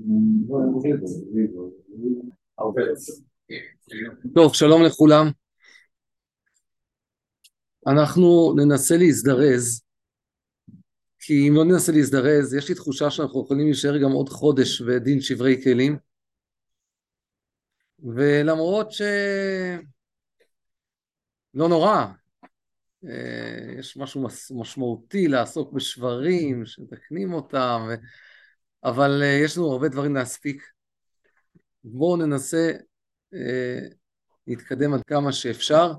טוב, שלום לכולם. אנחנו ננסה להזדרז, כי אם לא ננסה להזדרז, יש לי תחושה שאנחנו יכולים להישאר גם עוד חודש ודין שברי כלים, ולמרות שלא נורא, יש משהו משמעותי לעסוק בשברים, שמתקנים אותם, אבל יש לנו הרבה דברים להספיק. בואו ננסה להתקדם עד כמה שאפשר.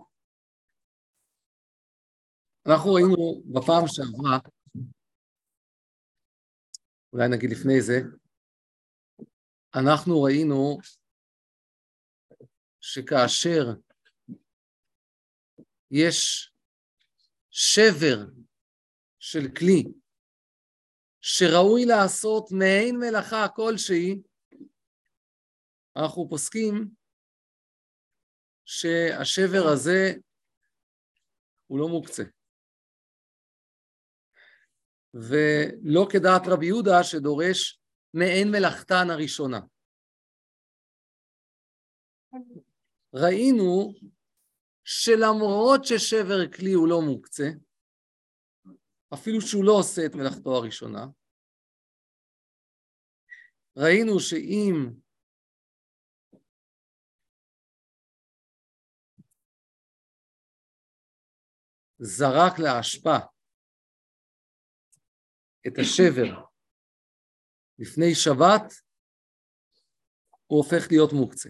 אנחנו ראינו בפעם שעברה, אולי נגיד לפני זה, אנחנו ראינו שכאשר יש שבר של כלי שראוי לעשות מעין מלאכה כלשהי, אנחנו פוסקים שהשבר הזה הוא לא מוקצה. ולא כדעת רבי יהודה שדורש מעין מלאכתן הראשונה. ראינו שלמרות ששבר כלי הוא לא מוקצה, אפילו שהוא לא עושה את מלאכתו הראשונה, ראינו שאם זרק להשפעה את השבר לפני שבת, הוא הופך להיות מוקצה.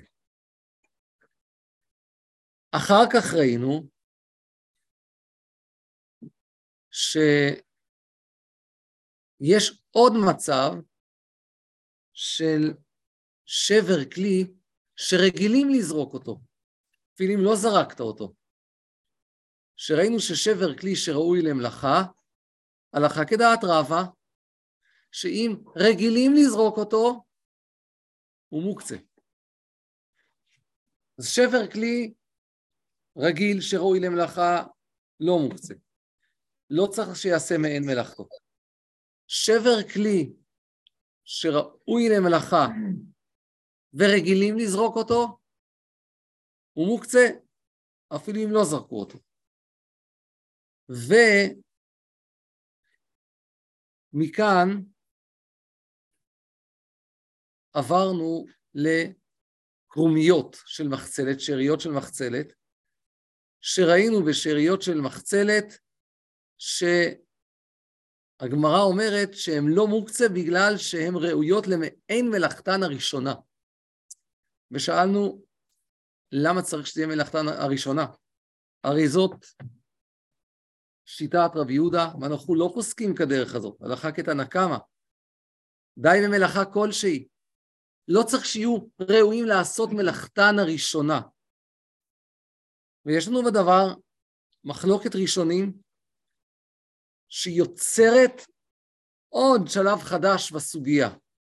אחר כך ראינו שיש עוד מצב של שבר כלי שרגילים לזרוק אותו, אפילו אם לא זרקת אותו. שראינו ששבר כלי שראוי למלאכה, הלכה כדעת רבא, שאם רגילים לזרוק אותו, הוא מוקצה. אז שבר כלי רגיל שראוי למלאכה לא מוקצה. לא צריך שיעשה מעין מלאכתו. שבר כלי שראוי למלאכה ורגילים לזרוק אותו, הוא מוקצה, אפילו אם לא זרקו אותו. ומכאן עברנו לקרומיות של מחצלת, שאריות של מחצלת, שראינו בשאריות של מחצלת שהגמרא אומרת שהן לא מוקצה בגלל שהן ראויות למעין מלאכתן הראשונה. ושאלנו למה צריך שתהיה מלאכתן הראשונה? הרי זאת שיטת רבי יהודה, ואנחנו לא פוסקים כדרך הזאת, הלכה כתנא קמא. די במלאכה כלשהי. לא צריך שיהיו ראויים לעשות מלאכתן הראשונה. ויש לנו בדבר מחלוקת ראשונים שיוצרת עוד שלב חדש בסוגיה.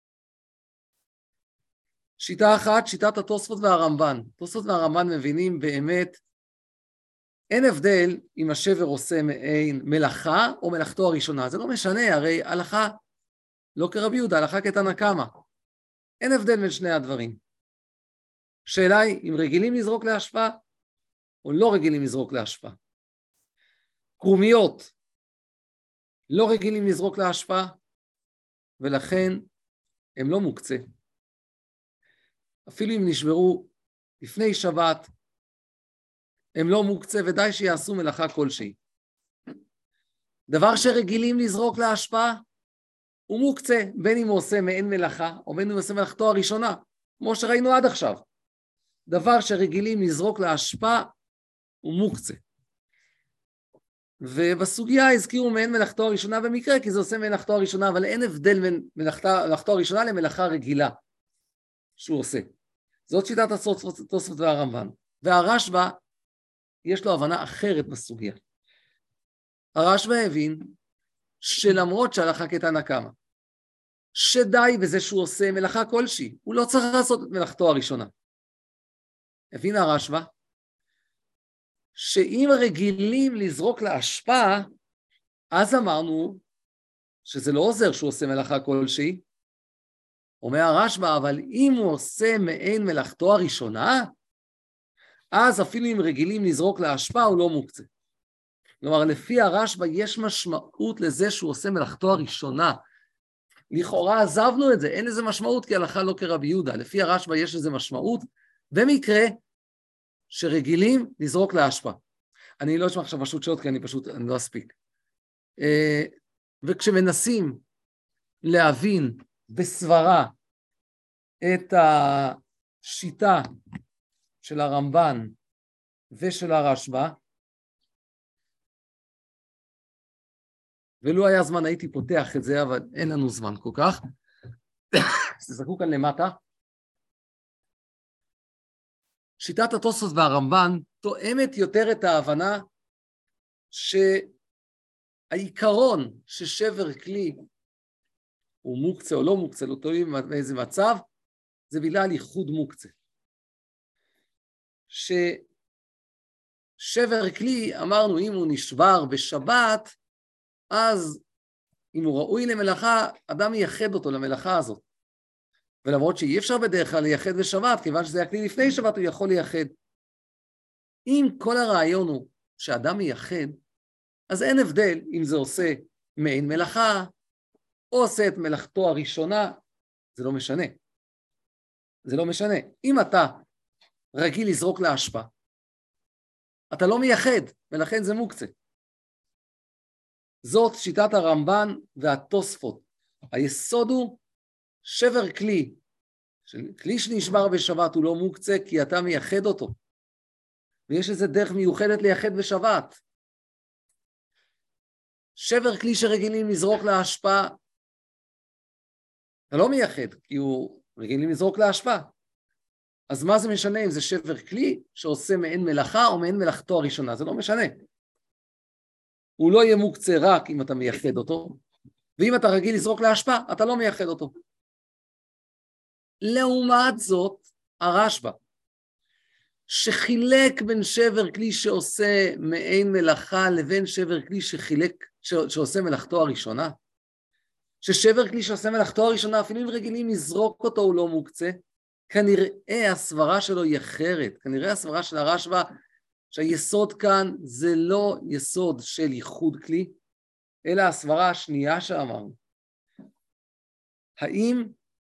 שיטה אחת, שיטת התוספות והרמב"ן. התוספות והרמב"ן מבינים באמת, אין הבדל אם השבר עושה מעין מלאכה או מלאכתו הראשונה. זה לא משנה, הרי הלכה לא כרבי יהודה, הלכה כתנא קמא. אין הבדל בין שני הדברים. שאלה היא, אם רגילים לזרוק להשפעה, או לא רגילים לזרוק להשפעה. קרומיות לא רגילים לזרוק להשפעה, ולכן הם לא מוקצה. אפילו אם נשברו לפני שבת, הם לא מוקצה, ודי שיעשו מלאכה כלשהי. דבר שרגילים לזרוק להשפעה, הוא מוקצה, בין אם הוא עושה מעין מלאכה, או בין אם הוא עושה מלאכתו הראשונה, כמו שראינו עד עכשיו. דבר שרגילים לזרוק להשפעה, הוא מוקצה. ובסוגיה הזכירו מעין מלאכתו הראשונה במקרה, כי זה עושה מלאכתו הראשונה, אבל אין הבדל בין מלאכתו הראשונה למלאכה רגילה שהוא עושה. זאת שיטת התוספות והרמב"ן. והרשב"א, יש לו הבנה אחרת בסוגיה. הרשב"א הבין שלמרות שהלכה כתנא קמא, שדי בזה שהוא עושה מלאכה כלשהי, הוא לא צריך לעשות את מלאכתו הראשונה. הבין הרשב"א שאם רגילים לזרוק להשפעה, אז אמרנו שזה לא עוזר שהוא עושה מלאכה כלשהי, אומר הרשב"א, אבל אם הוא עושה מעין מלאכתו הראשונה, אז אפילו אם רגילים לזרוק לאשפה, הוא לא מוקצה. כלומר, לפי הרשב"א יש משמעות לזה שהוא עושה מלאכתו הראשונה. לכאורה עזבנו את זה, אין לזה משמעות, כי הלכה לא כרבי יהודה. לפי הרשב"א יש לזה משמעות, במקרה שרגילים לזרוק לאשפה. אני לא אשמע עכשיו פשוט שעות, כי אני לא אספיק. וכשמנסים להבין בסברה את השיטה של הרמב"ן ושל הרשב"א, ולא היה זמן הייתי פותח את זה, אבל אין לנו זמן כל כך. תזכו כאן למטה. שיטת התוספות והרמב"ן תואמת יותר את ההבנה שהעיקרון ששבר כלי הוא מוקצה או לא מוקצה, לא תלוי באיזה מצב, זה בגלל ייחוד מוקצה. ששבר כלי, אמרנו, אם הוא נשבר בשבת, אז אם הוא ראוי למלאכה, אדם ייחד אותו למלאכה הזאת. ולמרות שאי אפשר בדרך כלל לייחד בשבת, כיוון שזה היה כלי לפני שבת, הוא יכול לייחד. אם כל הרעיון הוא שאדם מייחד, אז אין הבדל אם זה עושה מעין מלאכה, או עושה את מלאכתו הראשונה, זה לא משנה. זה לא משנה. אם אתה רגיל לזרוק לאשפה, אתה לא מייחד, ולכן זה מוקצה. זאת שיטת הרמב"ן והתוספות. היסוד הוא שבר כלי. כלי שנשבר בשבת הוא לא מוקצה, כי אתה מייחד אותו. ויש איזה דרך מיוחדת לייחד בשבת. שבר כלי שרגילים לזרוק לאשפה, אתה לא מייחד, כי הוא רגילים לזרוק לאשפה. אז מה זה משנה אם זה שבר כלי שעושה מעין מלאכה או מעין מלאכתו הראשונה? זה לא משנה. הוא לא יהיה מוקצה רק אם אתה מייחד אותו, ואם אתה רגיל לזרוק לאשפה, אתה לא מייחד אותו. לעומת זאת, הרשב"א, שחילק בין שבר כלי שעושה מעין מלאכה לבין שבר כלי שעושה מלאכתו הראשונה, ששבר כלי שעושה מלאכתו הראשונה, אפילו אם רגילים לזרוק אותו הוא לא מוקצה, כנראה הסברה שלו היא אחרת, כנראה הסברה של הרשב"א, שהיסוד כאן זה לא יסוד של ייחוד כלי, אלא הסברה השנייה שאמרנו. האם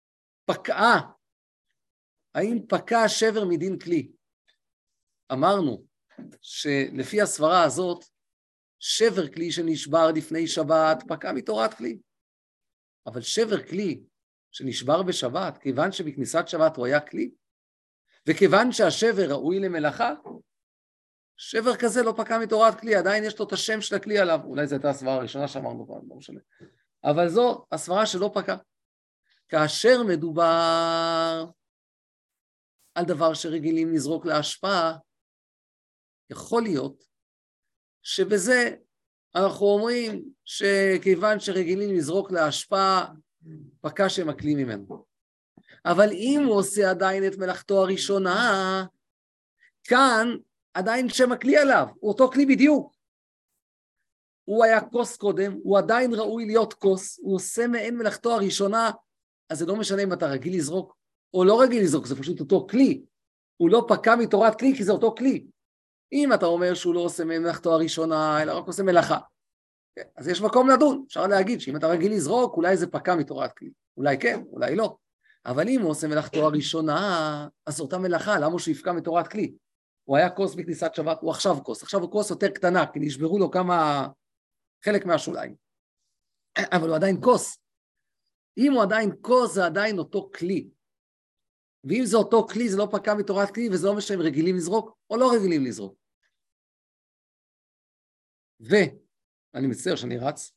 פקע שבר מדין כלי? אמרנו שלפי הסברה הזאת, שבר כלי שנשבר לפני שבת פקע מתורת כלי. אבל שבר כלי שנשבר בשבת, כיוון שבכניסת שבת הוא היה כלי, וכיוון שהשבר ראוי למלאכה, שבר כזה לא פקע מתורת כלי, עדיין יש לו את השם של הכלי עליו. אולי זו הייתה הסברה הראשונה שאמרנו, לא משנה. אבל זו הסברה שלא פקע. כאשר מדובר על דבר שרגילים לזרוק לאשפה, יכול להיות שבזה אנחנו אומרים שכיוון שרגילים לזרוק לאשפה, פקע שם הכלי ממנו. אבל אם הוא עושה עדיין את מלאכתו הראשונה, כאן עדיין שם הכלי עליו, הוא אותו כלי בדיוק. הוא היה כוס קודם, הוא עדיין ראוי להיות כוס, הוא עושה מעין מלאכתו הראשונה, אז זה לא משנה אם אתה רגיל לזרוק או לא רגיל לזרוק, זה פשוט אותו כלי. הוא לא פקע מתורת כלי כי זה אותו כלי. אם אתה אומר שהוא לא עושה מעין מלאכתו הראשונה, אלא רק עושה מלאכה, אז יש מקום לדון. אפשר להגיד שאם אתה רגיל לזרוק, אולי זה פקע מתורת כלי. אולי כן, אולי לא. אבל אם הוא עושה מלאכתו הראשונה, אז אותה מלאכה, למה שהוא יפקע מתורת כלי? הוא היה כוס בכניסת שבת, הוא עכשיו כוס. עכשיו הוא כוס יותר קטנה, כי נשברו לו חלק מהשוליים. אבל הוא עדיין כוס. אם הוא עדיין כוס, זה עדיין אותו כלי. ואם זה אותו כלי, זה לא פקע מתורת כלי, וזה לא משנה אם רגילים לזרוק או לא רגילים לזרוק. ואני מצטער שאני רץ.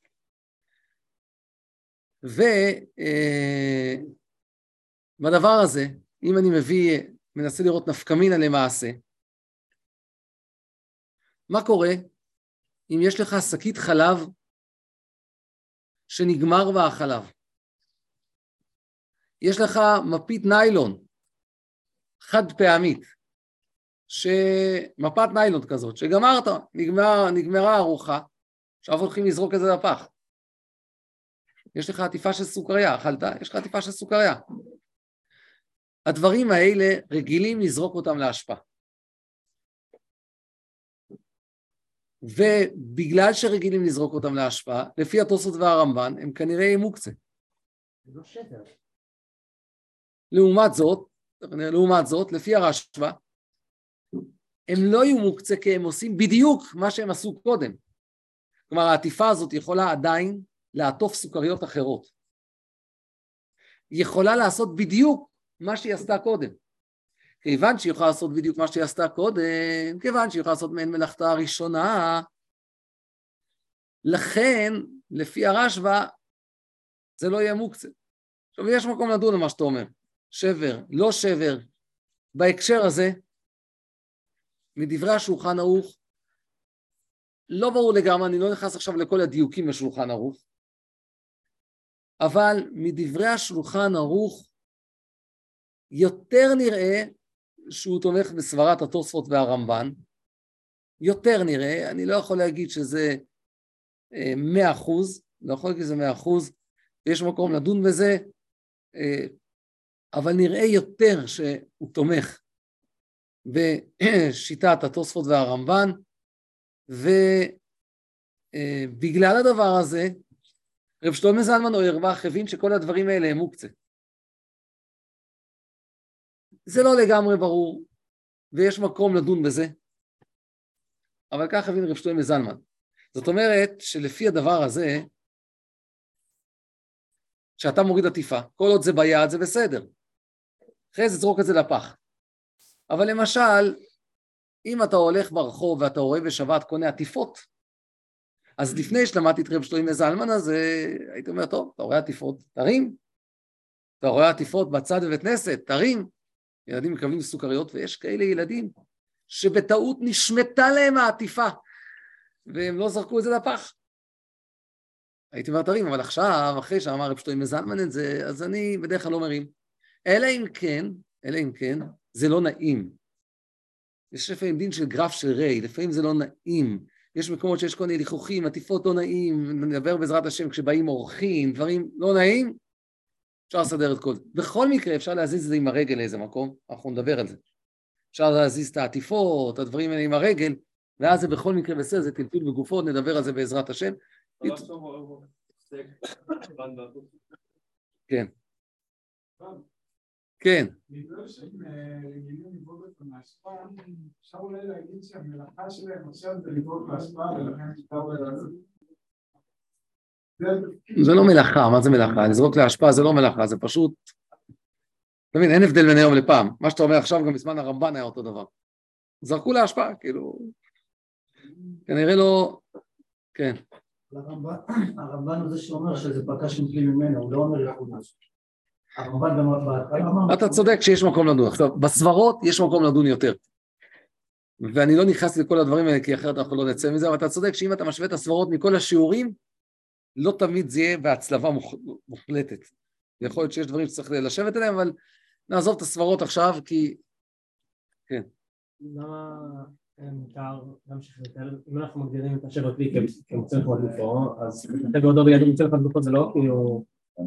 בדבר הזה, אם אני מנסה לראות נפקא מינה למעשה, מה קורה אם יש לך שקית חלב שנגמר בה החלב? יש לך מפית ניילון, חד פעמית, מפת ניילון כזאת, שגמרת, נגמרה הארוחה, עכשיו הולכים לזרוק את זה לפח. יש לך עטיפה של סוכריה, אכלת, יש לך עטיפה של סוכריה. הדברים האלה רגילים לזרוק אותם להשפעה. ובגלל שרגילים לזרוק אותם להשפעה, לפי התוספות והרמב"ן, הם כנראה יהיו מוקצה. זה לא שבר. לעומת זאת, לפי הרשב"א, הם לא יהיו מוקצה כי הם עושים בדיוק מה שהם עשו קודם. כלומר, העטיפה הזאת יכולה עדיין לעטוף סוכריות אחרות. היא יכולה לעשות בדיוק מה שהיא עשתה קודם. כיוון שהיא יכולה לעשות בדיוק מה שהיא עשתה קודם, כיוון שהיא יכולה לעשות מעין מלאכתה הראשונה, לכן, לפי הרשב"א, זה לא יהיה מוקצה. עכשיו, יש מקום לדון על מה שאתה אומר. שבר, לא שבר. בהקשר הזה, מדברי השולחן ערוך, לא ברור לגמרי, אני לא נכנס עכשיו לכל הדיוקים בשולחן ערוך, אבל מדברי השולחן ערוך, יותר נראה שהוא תומך בסברת התוספות והרמב"ן, יותר נראה, אני לא יכול להגיד שזה 100%, לא יכול להגיד שזה 100%, יש מקום לדון בזה, אבל נראה יותר שהוא תומך בשיטת התוספות והרמב"ן, ובגלל הדבר הזה, רב שלמה זלמן אוירבך הבין שכל הדברים האלה הם מוקצה. זה לא לגמרי ברור, ויש מקום לדון בזה, אבל כך הבין רב שלמה זלמן. זאת אומרת שלפי הדבר הזה, שאתה מוריד עטיפה, כל עוד זה ביד זה בסדר. אחרי זה זרוק את זה לפח. אבל למשל, אם אתה הולך ברחוב ואתה רואה בשבת קונה עטיפות, אז לפני שלמדתי את רב שלמה זלמן, אז הייתי אומר, טוב, אתה רואה עטיפות, תרים. אתה רואה עטיפות בצד בבית כנסת, תרים. ילדים מקבלים סוכריות, ויש כאלה ילדים שבטעות נשמטה להם העטיפה, והם לא זרקו את זה לפח. הייתי אומר, תרים, אבל עכשיו, אחרי שאמר רב שלמה זלמן את זה, אז אני בדרך כלל לא מרים. אלא אם כן, זה לא נעים. יש לפעמים דין של גרף של רי, לפעמים זה לא נעים. יש מקומות שיש כל מיני ליכוחים, עטיפות לא נעים, נדבר בעזרת השם כשבאים אורחים, דברים לא נעים, אפשר לסדר את כל זה. בכל מקרה אפשר להזיז את זה עם הרגל לאיזה מקום, אנחנו נדבר על זה. אפשר להזיז את העטיפות, הדברים האלה עם הרגל, ואז זה בכל מקרה בסדר, זה טלטול בגופות, נדבר על זה בעזרת השם. כן. כן. בגלל שהם רגילים לבעוט את מהשפעה, אפשר אולי להגיד שהמלאכה שלהם עכשיו זה לבעוט מהשפעה, ולכן אפשר לעשות. זה לא מלאכה, מה זה מלאכה? לזרוק להשפעה זה לא מלאכה, זה פשוט... אתה מבין, אין הבדל בין היום לפעם. מה שאתה אומר עכשיו גם בזמן הרמב"ן היה אותו דבר. זרקו להשפעה, כאילו... כנראה לא... כן. הרמב"ן הוא זה שאומר שזה פרקה שמפלי ממנו, הוא לא אומר לחודש. אתה צודק שיש מקום לדון. עכשיו, בסברות יש מקום לדון יותר. ואני לא נכנס לכל הדברים האלה, כי אחרת אנחנו לא נצא מזה, אבל אתה צודק שאם אתה משווה את הסברות מכל השיעורים, לא תמיד זה יהיה בהצלבה מוחלטת. יכול להיות שיש דברים שצריך לשבת עליהם, אבל נעזוב את הסברות עכשיו, כי... כן. למה מותר להמשיך יותר? אם אנחנו מגדירים את השבע כלי כמוצא נחמד גופו, אז אתה בעודו בידו מוצא נחמד גופו זה לא כאילו...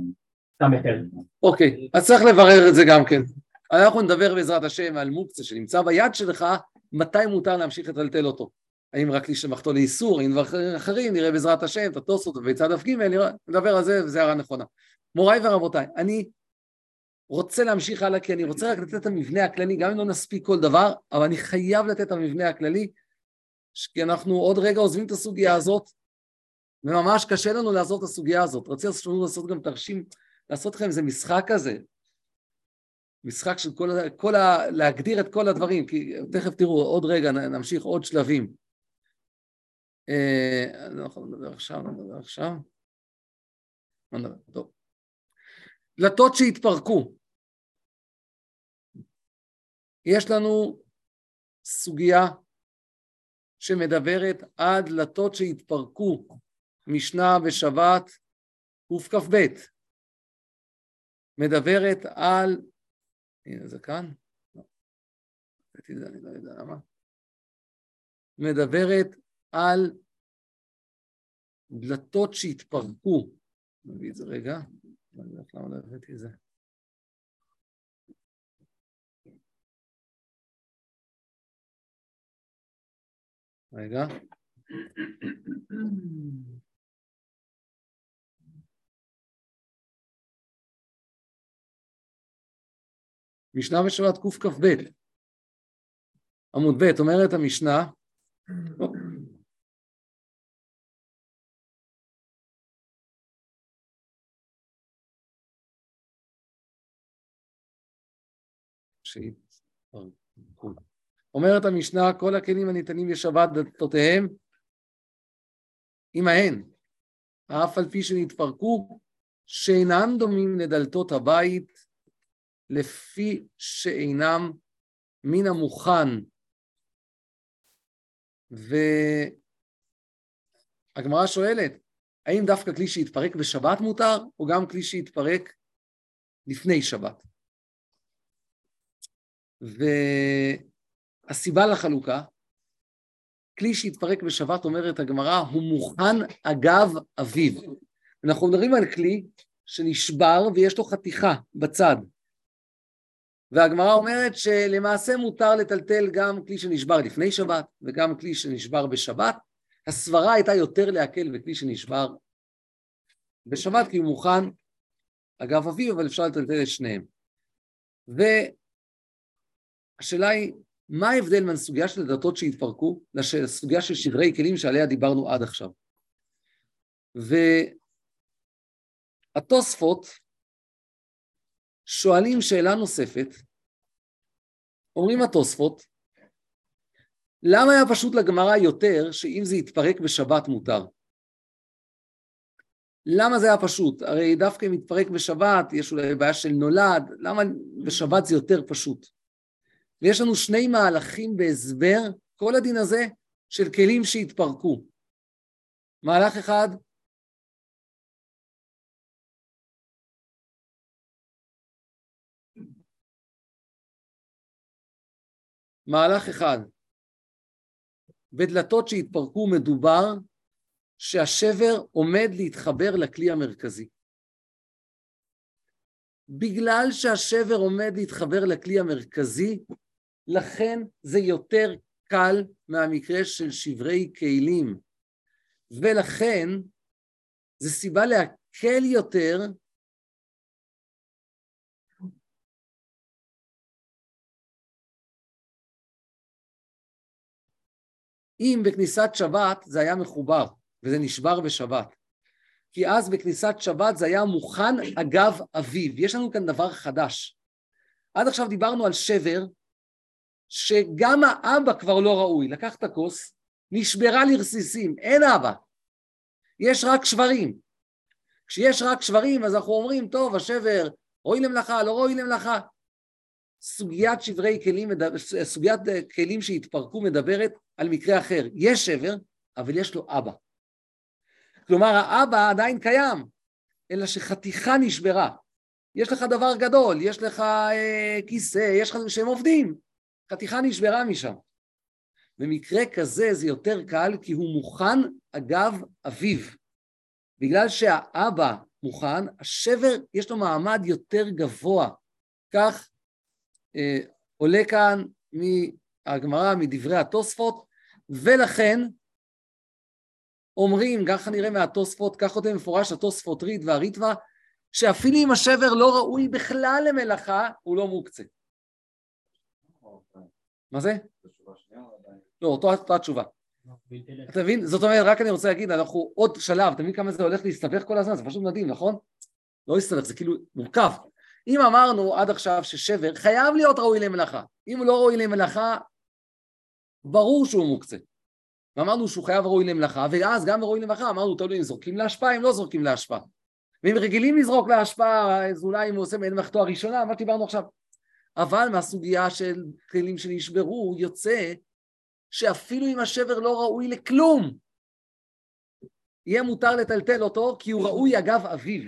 אוקיי, אז צריך לברר את זה גם כן. אנחנו נדבר בעזרת השם על מוקצה שנמצא ביד שלך, מתי מותר להמשיך לטלטל אותו. האם רק להשתמחתו לאיסור, האם דבר אחרים, נראה בעזרת השם, את התוספות ובצד אף ג' נדבר על זה, וזה הערה נכונה. מוריי ורבותיי, אני רוצה להמשיך הלאה, כי אני רוצה רק לתת את המבנה הכללי, גם אם לא נספיק כל דבר, אבל אני חייב לתת את המבנה הכללי, כי אנחנו עוד רגע עוזבים את הסוגיה הזאת, וממש קשה לנו לעשות את הסוגיה הזאת. רציתי לעשות גם תרשים, לעשות לכם איזה משחק כזה, משחק של להגדיר את כל הדברים, כי תכף תראו, עוד רגע נמשיך עוד שלבים. לא יכול לדבר עכשיו, טוב. דלתות שהתפרקו. יש לנו סוגיה שמדברת עד דלתות שהתפרקו, משנה בשבת וק"ב. מדברת על, הנה זה כאן, אני לא יודע למה, מדברת על דלתות שהתפרקו נביא את זה רגע. אני לא יודע למה לא הבאתי את זה. רגע. משנה בשבת קכ"ב. עמוד ב' אומרת המשנה, אומרת המשנה, כל הכלים הניתנים בשבת דלתותיהם עמהן, אף על פי שנתפרקו, שאינם דומים לדלתות הבית, לפי שאינם מן המוכן. והגמרא שואלת, האם דווקא כלי שהתפרק בשבת מותר, או גם כלי שהתפרק לפני שבת? והסיבה לחלוקה, כלי שהתפרק בשבת, אומרת הגמרא, הוא מוכן אגב אביו. אנחנו מדברים על כלי שנשבר ויש לו חתיכה בצד. והגמרא אומרת שלמעשה מותר לטלטל גם כלי שנשבר לפני שבת וגם כלי שנשבר בשבת. הסברה הייתה יותר להקל בכלי שנשבר בשבת, כי הוא מוכן אגב אביו, אבל אפשר לטלטל את שניהם. והשאלה היא, מה ההבדל בין סוגיה של דלתות שהתפרקו לסוגיה של שברי כלים שעליה דיברנו עד עכשיו? והתוספות שואלים שאלה נוספת, אומרים התוספות, למה היה פשוט לגמרא יותר שאם זה יתפרק בשבת מותר? למה זה היה פשוט? הרי דווקא אם יתפרק בשבת יש אולי בעיה של נולד, למה בשבת זה יותר פשוט? ויש לנו שני מהלכים בהסבר כל הדין הזה של כלים שהתפרקו. מהלך אחד, בדלתות שהתפרקו מדובר שהשבר עומד להתחבר לכלי המרכזי. בגלל שהשבר עומד להתחבר לכלי המרכזי, לכן זה יותר קל מהמקרה של שברי כלים. ולכן זה סיבה להקל יותר אם בכניסת שבת זה היה מחובר וזה נשבר בשבת. כי אז בכניסת שבת זה היה מוכן אגב אביו. יש לנו כאן דבר חדש. עד עכשיו דיברנו על שבר שגם האבא כבר לא ראוי. לקח את הכוס, נשברה לרסיסים, אין אבא. יש רק שברים. כשיש רק שברים אז אנחנו אומרים, טוב, השבר ראוי למלאכה, לא ראוי למלאכה. סוגיית כלים שהתפרקו מדברת על מקרה אחר. יש שבר, אבל יש לו אבא. כלומר, האבא עדיין קיים, אלא שחתיכה נשברה. יש לך דבר גדול, יש לך כיסא, יש לך שהם עובדים. חתיכה נשברה משם. במקרה כזה זה יותר קל, כי הוא מוכן אגב אביו. בגלל שהאבא מוכן, השבר יש לו מעמד יותר גבוה. כך עולה כאן מהגמרא, מדברי התוספות, ולכן אומרים, ככה נראה מהתוספות, כך כותב מפורש התוספות ריד והריטווה, שאפילו אם השבר לא ראוי בכלל למלאכה, הוא לא מוקצה. מה זה? לא, אותה התשובה. אתה מבין? זאת אומרת, רק אני רוצה להגיד, אנחנו עוד שלב, אתה מבין כמה זה הולך להסתבך כל הזמן? זה פשוט מדהים, נכון? לא להסתבך, זה כאילו מורכב. אם אמרנו עד עכשיו ששבר חייב להיות ראוי למלאכה, אם הוא לא ראוי למלאכה, ברור שהוא מוקצה. ואמרנו שהוא חייב ראוי למלאכה, ואז גם ראוי למלאכה, אמרנו, תלוי אם זורקים להשפעה, אם לא זורקים להשפעה. ואם רגילים לזרוק להשפעה, אז אולי אם הוא עושה מעין מלאכתו הראשונה, מה שדיברנו עכשיו. אבל מהסוגיה של כלים שנשברו, יוצא שאפילו אם השבר לא ראוי לכלום, יהיה מותר לטלטל אותו, כי הוא ראוי אגב אביו.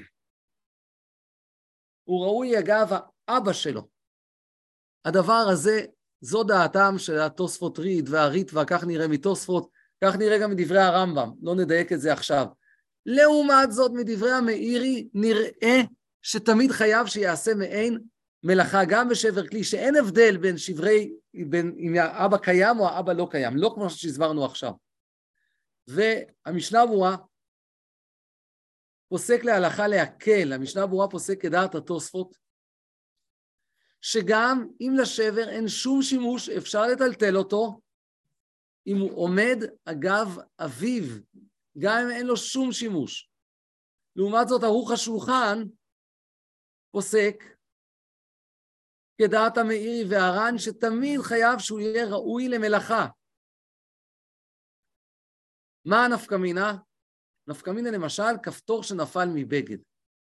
הוא ראוי אגב האבא שלו. הדבר הזה, זו דעתם של התוספות ריד והריטווה, כך נראה מתוספות, כך נראה גם מדברי הרמב"ם, לא נדייק את זה עכשיו. לעומת זאת, מדברי המאירי, נראה שתמיד חייב שיעשה מעין מלאכה, גם בשבר כלי, שאין הבדל בין שברי, בין אם האבא קיים או האבא לא קיים, לא כמו שהסברנו עכשיו. והמשנה ברורה פוסק להלכה להקל, המשנה ברורה פוסק כדעת התוספות, שגם אם לשבר אין שום שימוש, אפשר לטלטל אותו, אם הוא עומד אגב אביו, גם אם אין לו שום שימוש. לעומת זאת, ערוך השולחן פוסק כדעת המאירי והר"ן, שתמיד חייב שהוא יהיה ראוי למלאכה. מה הנפקא מינה? נפקא מינה למשל, כפתור שנפל מבגד.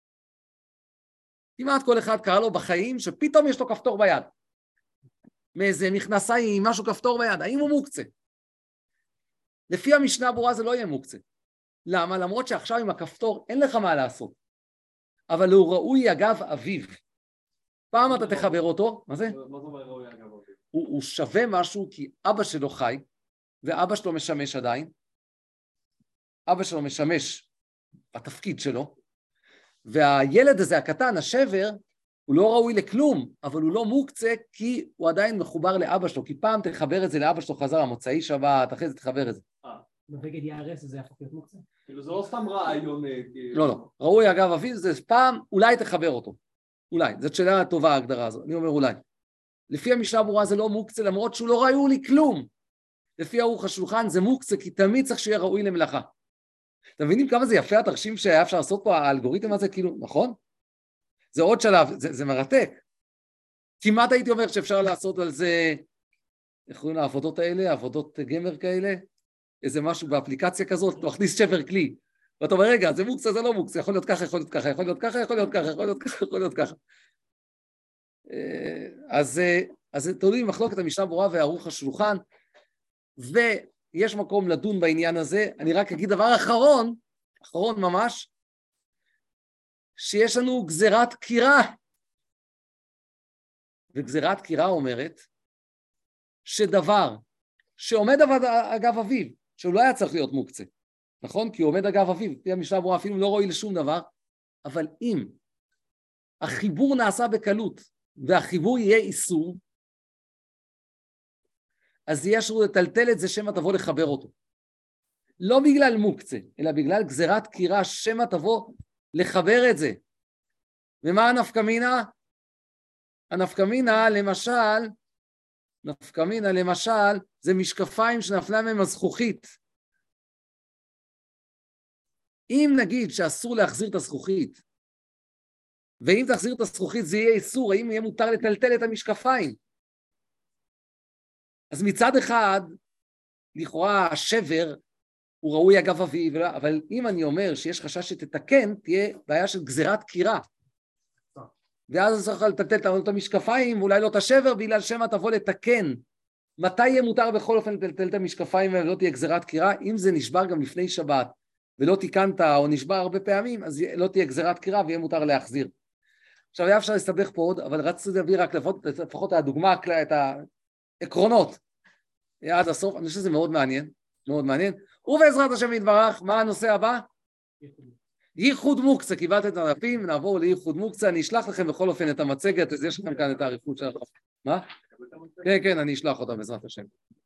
כמעט כל אחד קרא לו בחיים שפתאום יש לו כפתור ביד. מאיזה מכנסיים, משהו כפתור ביד. האם הוא מוקצה? לפי המשנה ברורה זה לא יהיה מוקצה. למה? למרות שעכשיו עם הכפתור אין לך מה לעשות. אבל הוא ראוי אגב אביו. פעם אתה תחבר אותו, מה זה? מה זה אומר ראוי אגב אביו? הוא שווה משהו כי אבא שלו חי, ואבא שלו משמש עדיין. אבא שלו משמש התפקיד שלו, והילד הזה הקטן, השבר, הוא לא ראוי לכלום, אבל הוא לא מוקצה כי הוא עדיין מחובר לאבא שלו, כי פעם תחבר את זה לאבא שלו חזרה, מוצאי שבת, אחרי זה תחבר את זה. בבגד יערס זה יהפוך להיות מוקצה? כאילו זה לא סתם רעיון. לא. ראוי אגב אביו זה פעם, אולי תחבר אותו. אולי, זאת שאלה טובה ההגדרה הזו, אני אומר אולי. לפי המשנה ברורה זה לא מוקצה, למרות שהוא לא ראוי לכלום. לפי ערוך השולחן זה מוקצה, כי תמיד צריך שיהיה ראוי למלאכה. אתם מבינים כמה זה יפה התרשים שהיה אפשר לעשות פה, האלגוריתם הזה, כאילו, נכון? זה עוד שלב, זה מרתק. כמעט הייתי אומר שאפשר לעשות על זה, איך קוראים לעבודות האלה, עבודות גמר כאלה, איזה משהו באפליקציה כזאת, אתה מכניס שבר כלי, ואתה אומר, רגע, זה מוקצה, זה לא מוקצה, יכול להיות ככה, יכול להיות ככה, יכול להיות ככה, יכול להיות ככה, יכול להיות ככה, יכול להיות ככה. אז תלוי מחלוקת המשנה ברורה וערוך השולחן, ויש מקום לדון בעניין הזה. אני רק אגיד דבר אחרון ממש, שיש לנו גזירת קירה. וגזירת קירה אומרת שדבר שעומד אגב אביו, שהוא לא היה צריך להיות מוקצה, נכון? כי הוא עומד אגב אביו, לפי המשנה ברורה אפילו לא רואה לשום דבר, אבל אם החיבור נעשה בקלות, והחיבור יהיה איסור, אז יהיה אסור לטלטל את זה שמא תבוא לחבר אותו. לא בגלל מוקצה, אלא בגלל גזירת קירה, שמא תבוא לחבר את זה. ומה הנפקא מינה? הנפקא מינה, למשל, זה משקפיים שנפלה מהם הזכוכית. אם נגיד שאסור להחזיר את הזכוכית, ואם תחזיר את הזכוכית זה יהיה איסור, האם יהיה מותר לטלטל את המשקפיים? אז מצד אחד, לכאורה השבר הוא ראוי אגב אביו, אבל אם אני אומר שיש חשש שתתקן, תהיה בעיה של גזירת קירה. ואז צריך לטלטל את המשקפיים, ואולי לא את השבר, בגלל שמה תבוא לתקן. מתי יהיה מותר בכל אופן לטלטל את המשקפיים ולא תהיה גזירת קירה? אם זה נשבר גם לפני שבת, ולא תיקנת או נשבר הרבה פעמים, אז לא תהיה גזירת קירה ויהיה מותר להחזיר. עכשיו היה אפשר להסתבך פה עוד, אבל רציתי להביא רק לפחות הדוגמה, את העקרונות עד הסוף. אני חושב שזה מאוד מעניין, מאוד מעניין. ובעזרת השם יתברך, מה הנושא הבא? ייחוד מוקצה. קיבלת את הדפים, נעבור לייחוד מוקצה. אני אשלח לכם בכל אופן את המצגת, אז יש לכם כאן את העריכות שלכם. מה? כן, אני אשלח אותה בעזרת השם.